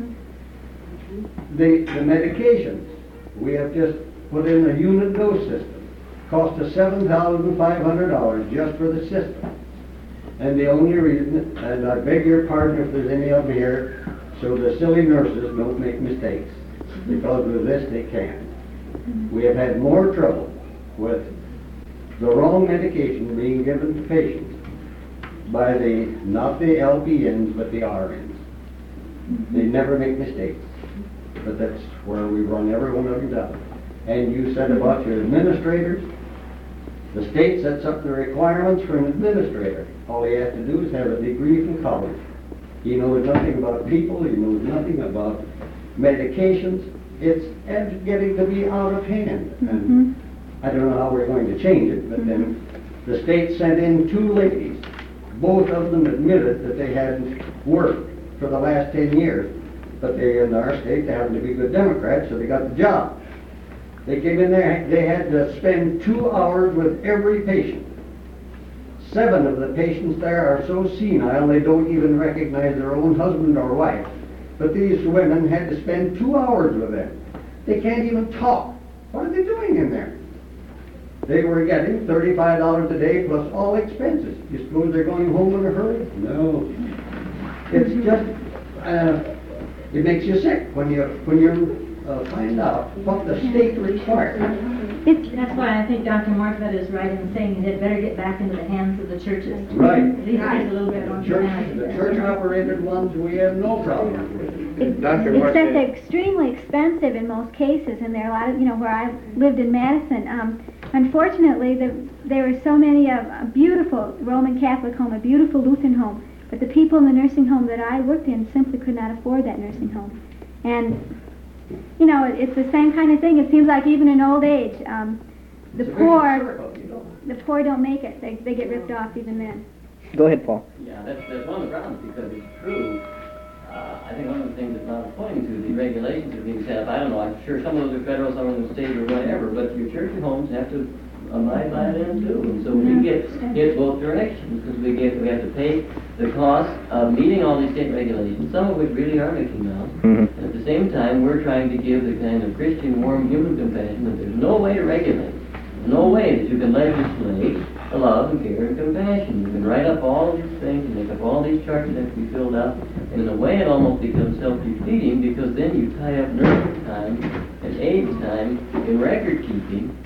The, the medications, we have just put in a unit dose system. Cost us seven thousand five hundred dollars just for the system. And the only reason, and I beg your pardon if there's any of them here, so the silly nurses don't make mistakes. Because with this they can. We have had more trouble with the wrong medication being given to patients by the, not the L P Ns, but the R Ns. They never make mistakes. But that's where we run every one of them down. And you said about your administrators, the state sets up the requirements for an administrator. All he has to do is have a degree from college. He knows nothing about people, he knows nothing about medications. It's getting to be out of hand. And Mm-hmm. I don't know how we're going to change it, but then the state sent in two ladies. Both of them admitted that they hadn't worked for the last ten years. But they, in our state, they happen to be good Democrats, so they got the job. They came in there, they had to spend two hours with every patient. Seven of the patients there are so senile they don't even recognize their own husband or wife. But these women had to spend two hours with them. They can't even talk. What are they doing in there? They were getting thirty-five dollars a day plus all expenses. You suppose they're going home in a hurry? No. It's just, uh, it makes you sick when you, when you uh, find out what the state requires. It's, That's why I think Doctor Morfett is right in saying it better get back into the hands of the churches. Right. At least there's a little bit more The church, humanity the there. church-operated ones, we have no problem with. It- Doctor Except Morfett. they're extremely expensive in most cases, and there are a lot of, you know, where I lived in Madison, um, unfortunately, the, there were so many, of a beautiful Roman Catholic home, a beautiful Lutheran home, but the people in the nursing home that I worked in simply could not afford that nursing home. And, you know, it, it's the same kind of thing. It seems like even in old age, um, the It's a vicious poor, circle, you know. the poor don't make it. They, they get ripped off even then. Go ahead, Paul. Yeah, that's, that's one of the problems, because it's true. Uh, I think one of the things that Bob's pointing to, the regulations are being set up. I don't know, I'm sure some of those are federal, some of them state or whatever, but your church and homes have to abide by them too. And so we get hit both directions, because we get, we have to pay the cost of meeting all these state regulations, some of which really are making now. Mhm. And at the same time, we're trying to give the kind of Christian, warm, human compassion that there's no way to regulate. No way that you can legislate the love and care and compassion. You can write up all these things and make up all these charts that have to be filled out. And in a way it almost becomes self-defeating, because then you tie up nursing time and aid time in record keeping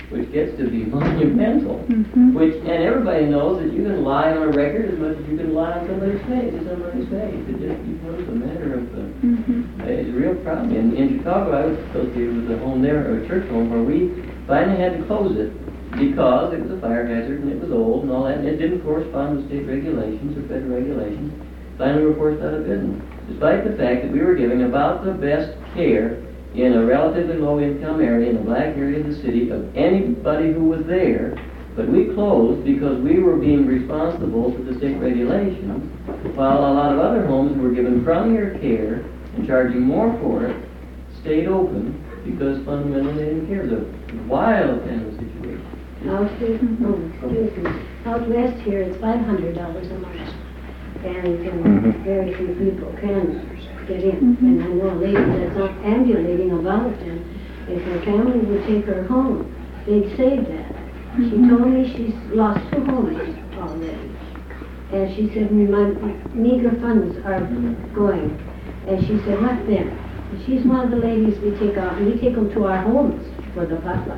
which gets to be monumental. Mhm. Which, and everybody knows that you can lie on a record as much as you can lie on somebody's face, to somebody's face. It just becomes a matter of, uh, Mhm. it's a real problem. In, in Chicago, I was associated with a home there, or a church home, where we finally had to close it because it was a fire hazard and it was old and all that, and it didn't correspond with state regulations or federal regulations. Finally, we were forced out of business, despite the fact that we were giving about the best care in a relatively low-income area, in a black area of the city, of anybody who was there. But we closed because we were being responsible for the state regulations, while a lot of other homes who were given crummier care and charging more for it stayed open because fundamentally they didn't care. It was a wild kind of situation. Out here, oh, excuse me, out west here, it's five hundred dollars a month. And um, very few people can get in. And I know a lady that's not ambulating about, and if her family would take her home, they'd save that. She told me she's lost two homes already. And she said, my meager funds are going. And she said, what then? And she's one of the ladies we take out, and we take them to our homes for the potluck.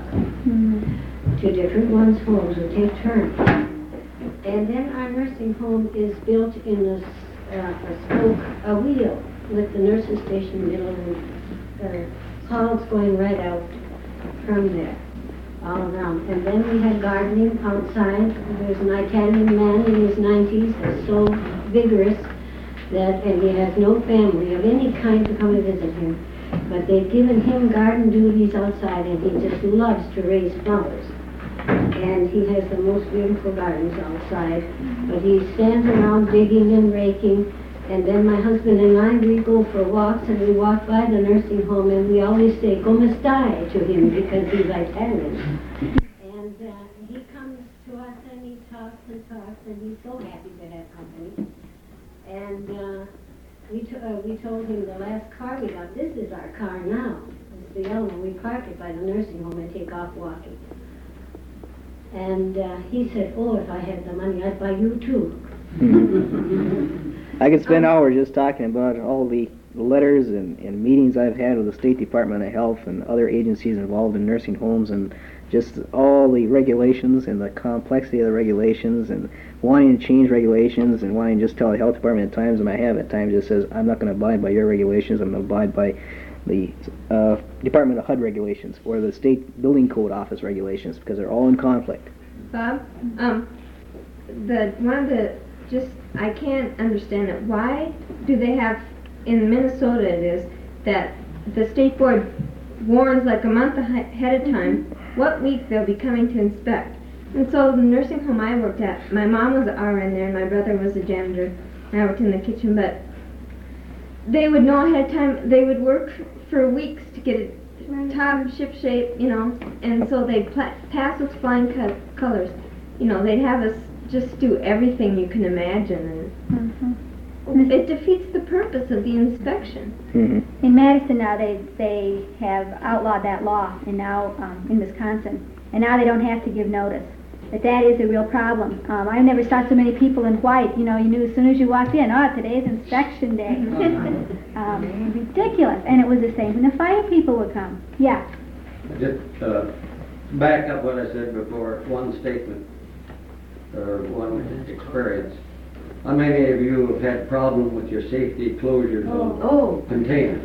To different ones' homes, we take turns. And then our nursing home is built in a, uh, a spoke, a wheel, with the nurses station middle and uh, halls going right out from there, all around. And then we had gardening outside. There's an Italian man in his nineties that's so vigorous that, and he has no family of any kind to come and visit him. But they've given him garden duties outside, and he just loves to raise flowers. And he has the most beautiful gardens outside. But he stands around digging and raking. And then my husband and I, we go for walks, and we walk by the nursing home, and we always say, "Come stai" to him, because he's Italian. And uh, he comes to us, and he talks and talks, and he's so happy to have company. And uh, we, t- uh, we told him the last car we got, this is our car now. It's the yellow one. We park it by the nursing home and take off walking. And uh, he said, oh, if I had the money, I'd buy you too. I could spend hours just talking about all the letters and, and meetings I've had with the State Department of Health and other agencies involved in nursing homes, and just all the regulations and the complexity of the regulations, and wanting to change regulations, and wanting to just tell the health department at times, and I have at times, just says, I'm not going to abide by your regulations, I'm going to abide by the uh, Department of H U D regulations or the State Building Code Office regulations, because they're all in conflict. Bob, um, the one of the just I can't understand it. Why do they have in Minnesota? It is that the state board warns like a month ahead of time what week they'll be coming to inspect. And so the nursing home I worked at, my mom was an R N there, and my brother was a janitor. And I worked in the kitchen, but they would know ahead of time. They would work for weeks to get it top ship shape, you know, and so they'd pla- pass with flying co- colors. You know, they'd have us just do everything you can imagine, and Mm-hmm. it defeats the purpose of the inspection. Mm-hmm. In Madison now, they they have outlawed that law, and now um, in Wisconsin, and now they don't have to give notice. But that is a real problem. Um, I never saw so many people in white. You know, you knew as soon as you walked in, oh, today's inspection day. um, ridiculous. And it was the same when the fire people would come. Yeah. Just uh, back up what I said before, one statement, or one experience. How many of you have had problems with your safety closures on Oh. containers?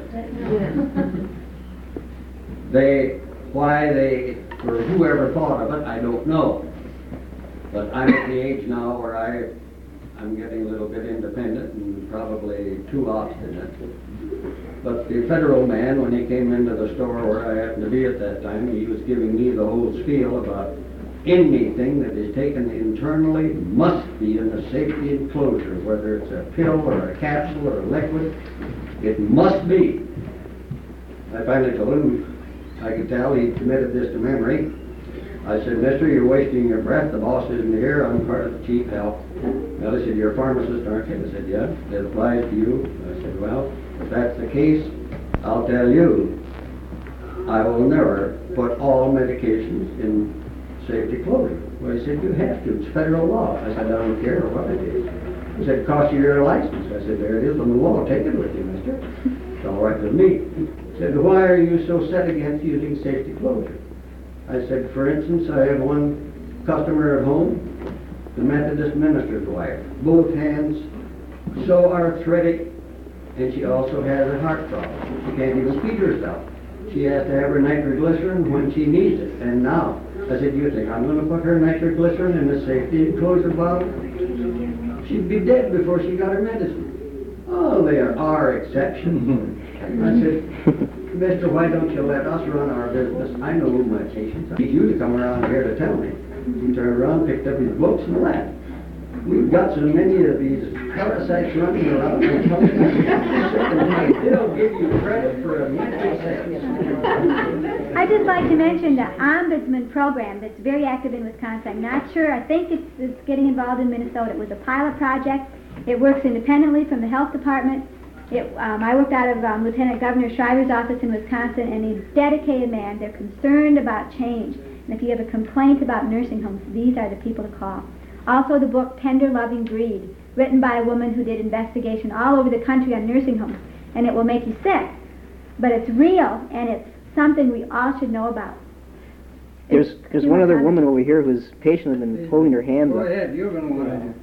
They, why they, or whoever thought of it, I don't know. But I'm at the age now where I, I'm getting a little bit independent and probably too obstinate. But the federal man, when he came into the store where I happened to be at that time, he was giving me the whole spiel about anything that is taken internally must be in a safety enclosure, whether it's a pill or a capsule or a liquid, it must be. I finally told him, I could tell he committed this to memory. I said, mister, you're wasting your breath. The boss isn't here. I'm part of the chief health. Well, he said, you're a pharmacist, aren't you? I said, yeah. That applies to you. I said, well, if that's the case, I'll tell you, I will never put all medications in safety closure. Well, he said, you have to. It's federal law. I said, I don't care what it is. He said, it costs you your license. I said, there it is on the wall. Take it with you, mister. It's all right with me. He said, why are you so set against using safety closure? I said, for instance, I have one customer at home, the Methodist minister's wife. Both hands so arthritic, and she also has a heart problem. She can't even feed herself. She has to have her nitroglycerin when she needs it. And now, I said, you think I'm going to put her nitroglycerin in a safety enclosure bottle? She'd be dead before she got her medicine. Oh, there are exceptions. I said, Mister, why don't you let us run our business? I know my patients. I need you to come around here to tell me. He turned around, picked up his books, and left. We've got so many of these parasites running around. They'll give you credit for a mental sickness. I'd just like to mention the Ombudsman program that's very active in Wisconsin. I'm not sure. I think it's, it's getting involved in Minnesota. It was a pilot project. It works independently from the health department. It, um, I worked out of um, Lieutenant Governor Shriver's office in Wisconsin, and he's a dedicated man. They're concerned about change. And if you have a complaint about nursing homes, these are the people to call. Also the book Tender Loving Breed, written by a woman who did investigation all over the country on nursing homes. And it will make you sick. But it's real, and it's something we all should know about. There's It's- there's you one want other to- woman over here whose patient has been holding her hand Go up. ahead, you're going to want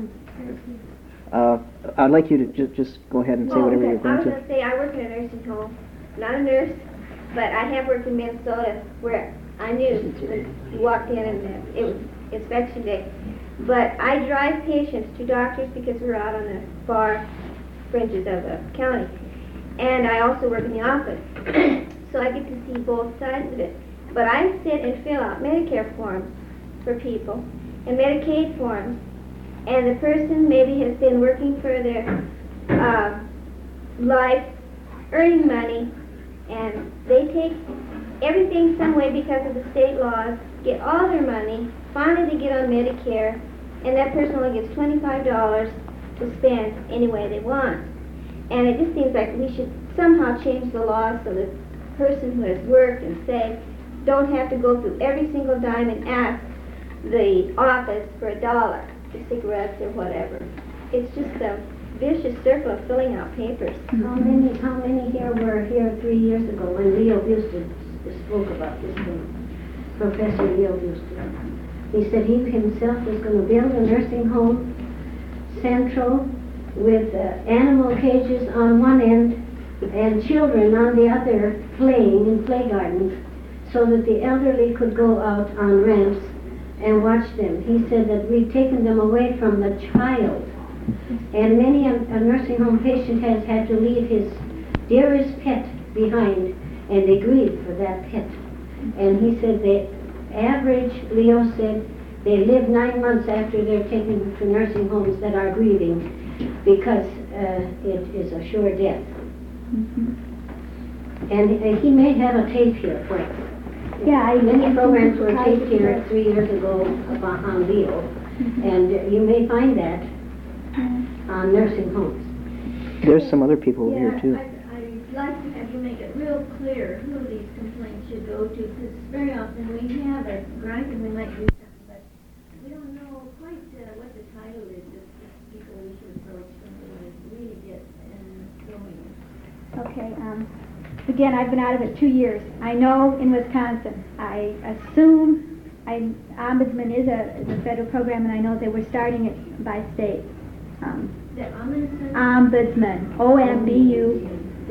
to. Uh, I'd like you to ju- just go ahead and say Oh, whatever okay. you're I going was to. going to say I work in a nursing home. Not a nurse, but I have worked in Minnesota where I knew when you walked in and it was inspection day. But I drive patients to doctors because we're out on the far fringes of the county. And I also work in the office. So I get to see both sides of it. But I sit and fill out Medicare forms for people and Medicaid forms. And the person maybe has been working for their uh, life, earning money, and they take everything some way because of the state laws, get all their money, finally they get on Medicare, and that person only gets twenty-five dollars to spend any way they want. And it just seems like we should somehow change the laws so that the person who has worked and saved don't have to go through every single dime and ask the office for a dollar for cigarettes or whatever. It's just a vicious circle of filling out papers. How many, how many here were here three years ago when Leo Busted spoke about this thing? Professor Leo Busted. He said he himself was going to build a nursing home, central, with uh, animal cages on one end and children on the other playing in play gardens so that the elderly could go out on ramps and watch them. He said that we've taken them away from the child. And many a, a nursing home patient has had to leave his dearest pet behind, and they grieve for that pet. And he said the average, Leo said, they live nine months after they're taken to nursing homes that are grieving because uh, it is a sure death. Mm-hmm. And uh, he may have a tape here for it. Yeah, I Many programs were I- taped here three years ago about, on Leo, and uh, you may find that on nursing homes. There's some other people over here too. Yeah, I'd, I'd like to have you make it real clear who these complaints should go to, because very often we have a gripe and we might do something, but we don't know quite uh, what the title is of the people we should approach when we want to really get um, going. Okay, um, again, I've been out of it two years. I know in Wisconsin, I assume I, Ombudsman is a, is a federal program, and I know that we're starting it by state. Um, The Ombudsman? Ombudsman, O M B U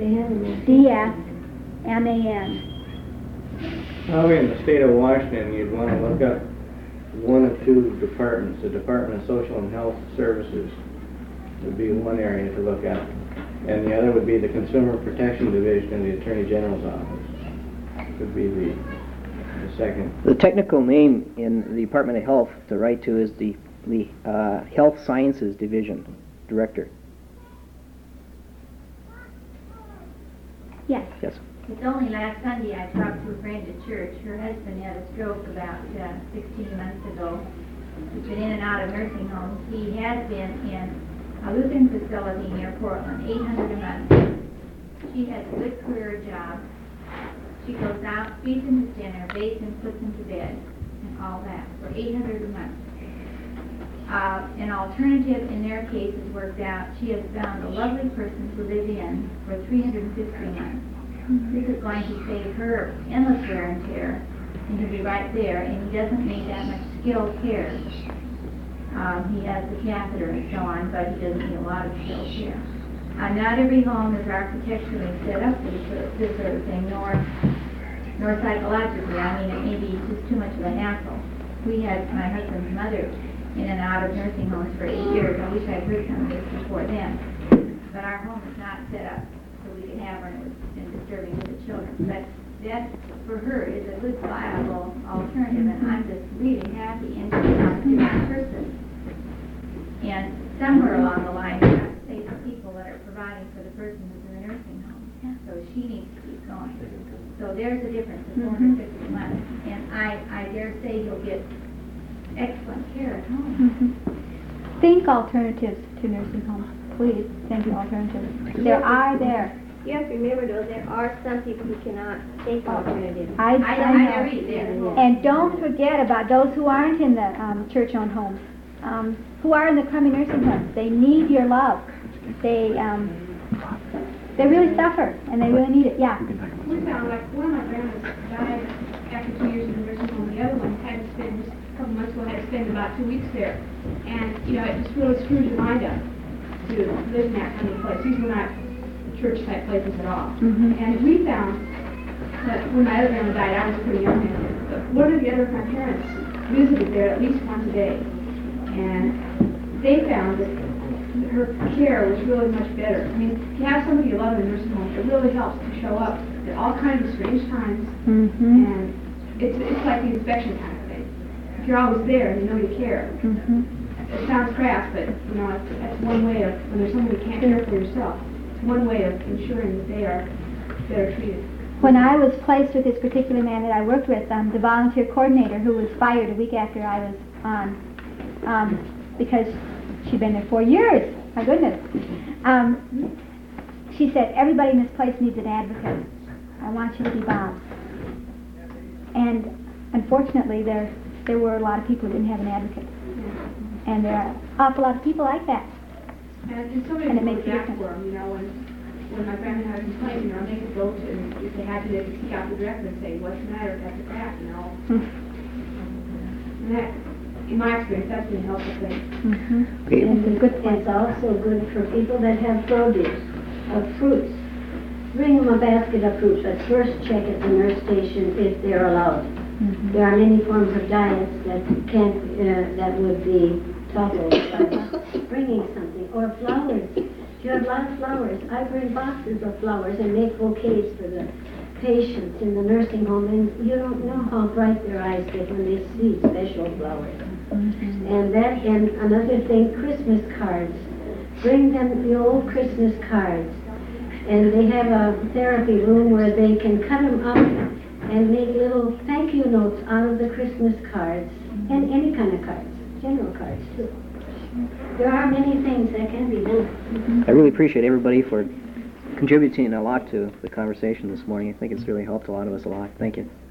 D S M A N. Probably in the state of Washington, you'd want to look up one of two departments. The Department of Social and Health Services would be one area to look at. And the other would be the Consumer Protection Division in the Attorney General's office. Would be the, the second. The technical name in the Department of Health to write to is the, the uh, Health Sciences Division Director. Yes. Yes. It's only last Sunday I talked to a friend at church. Her husband had a stroke about uh, sixteen months ago. He's been in and out of nursing homes. He has been in a Lutheran facility near Portland, eight hundred a month. She has a good career job. She goes out, feeds him his dinner, bathes him, puts him to bed, and all that for eight hundred a month. Uh, an alternative in their case has worked out. She has found a lovely person to live in for three hundred fifty a month. This is going to save her endless wear and tear and he'll be right there, and he doesn't need that much skilled care. Um, he has the catheter and so on, but he doesn't need a lot of skilled care. Uh, not every home is architecturally set up for this, this sort of thing, nor nor psychologically. I mean, it may be just too much of a hassle. We had my husband's mother in and out of nursing homes for eight years. I wish I'd heard some of this before then. But our home is not set up so we could have her, and it was been disturbing to the children. But that, for her, is a good, viable alternative, and I'm just really happy and she's not a good person. And somewhere along the line, we have to say to people that are providing for the person who's in the nursing home. So she needs to keep going. So there's a difference of four hundred fifty months. And I, I dare say you'll get excellent care at home. Mm-hmm. Think alternatives to nursing homes. Please think alternatives. There are there. You have to remember though, there are some people who cannot take alternatives. I, I, I I know. agree there. And don't forget about those who aren't in the um, church-owned homes, um, who are in the crummy nursing homes. They need your love. They um, they really suffer, and they really need it. Yeah. We found like one of my grandmas died after two years in the nursing home. The other one had to spend, just a couple months ago, had to spend about two weeks there. And, you know, it just really screws your mind up to live in that kind of place. These were not church-type places at all. Mm-hmm. And we found that when my other grandma died, I was pretty young then, but one of the other grandparents visited there at least once a day. And they found that her care was really much better. I mean, to have somebody you love in a nursing home, it really helps to show up at all kinds of strange times. Mm-hmm. And it's it's like the inspection kind of thing. If you're always there and you know you care. Mm-hmm. It sounds crass, but you know, it's, that's one way of, when there's somebody who can't care for yourself, it's one way of ensuring that they are better treated. When I was placed with this particular man that I worked with, um, the volunteer coordinator, who was fired a week after I was on, um, because she'd been there four years, my goodness. Um, she said, everybody in this place needs an advocate. I want you to be Bob. And unfortunately, there there were a lot of people who didn't have an advocate. And there are an awful lot of people like that. And, and somebody And it would makes go a back difference. for them, you know, when, when my family had a complaint, you know, they could go to, and if they had to, they could seek out the director and say, what's the matter, that's a crack, you know. And that, in my experience, that's been a helpful thing. Mm-hmm. Okay. And it's a good point. It's also good for people that have produce, of fruits. Bring them a basket of fruits, but first check at the nurse station if they're allowed. Mm-hmm. There are many forms of diets that can't, uh, that would be toppled by bringing something, or flowers. If you have a lot of flowers, I bring boxes of flowers and make bouquets for the patients in the nursing home, and you don't know how bright their eyes get when they see special flowers. Mm-hmm. And that, and another thing, Christmas cards. Bring them the old Christmas cards. And they have a therapy room where they can cut them up and make little thank you notes out of the Christmas cards, and any kind of cards, general cards too. There are many things that can be done. I really appreciate everybody for contributing a lot to the conversation this morning. I think it's really helped a lot of us a lot. Thank you.